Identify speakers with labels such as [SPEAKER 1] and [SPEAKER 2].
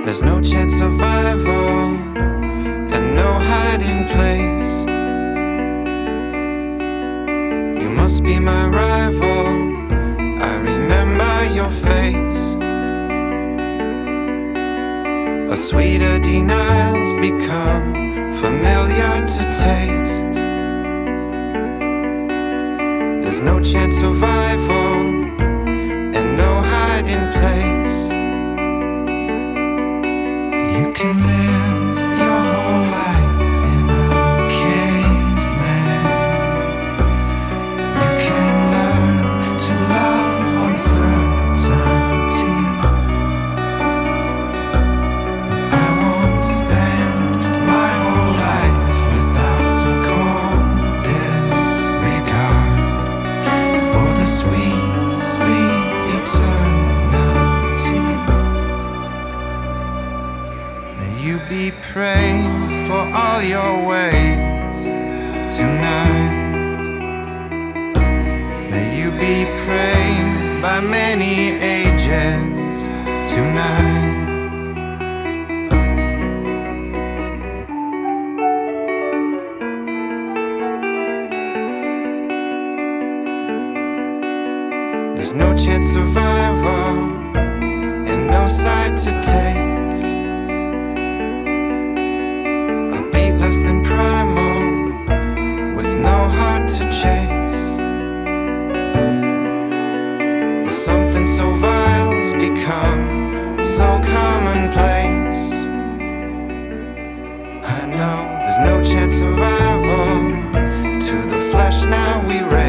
[SPEAKER 1] There's no chance survival and no hiding place. You must be my rival, I remember your face. A sweeter denial's become familiar to taste. There's no chance survival and no hiding place. You can live your whole life in a caveman. You can learn to love uncertainty. But I won't spend my whole life without some cold disregard for the sweet sleep eternity. May you be praised for all your ways tonight. May you be praised by many ages tonight. There's no chance survival and no side to take. A beat less than primal with no heart to chase. Well, something so vile's become so commonplace. I know there's no chance survival. To the flesh now we race.